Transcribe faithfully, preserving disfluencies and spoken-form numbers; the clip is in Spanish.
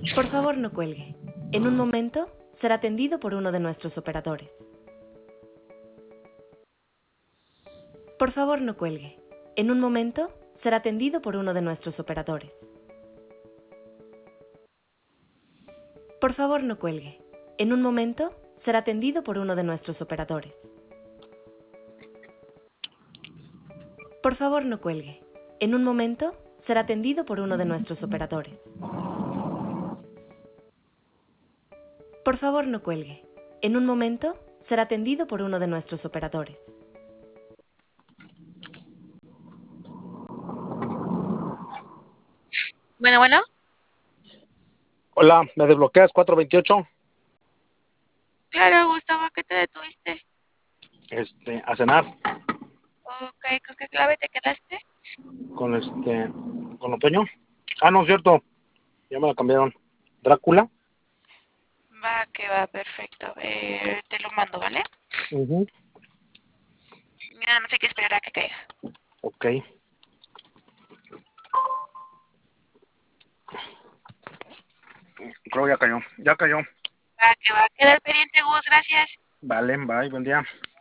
Por favor, no cuelgue. En un momento será atendido por uno de nuestros operadores. Por favor, no cuelgue. En un momento será atendido por uno de nuestros operadores. Por favor, no cuelgue. En un momento será atendido por uno de nuestros operadores. Por favor, no cuelgue. En un momento será atendido por uno de nuestros operadores. Por favor, no cuelgue. En un momento será atendido por uno de nuestros operadores. Bueno, bueno. Hola, ¿me desbloqueas cuatro veintiocho? Claro, Gustavo, ¿qué te detuviste? Este, a cenar Ok, ¿con qué clave te quedaste? con este, con Otoño. Ah, no, es cierto, ya me la cambiaron. Drácula. Va, que va, perfecto. A ver, te lo mando, ¿vale? Uh-huh. Nada más hay que esperar a que caiga. Ok. Creo ya cayó, ya cayó. Va, que va. Queda el pendiente, Gus, gracias. Vale, bye, buen día.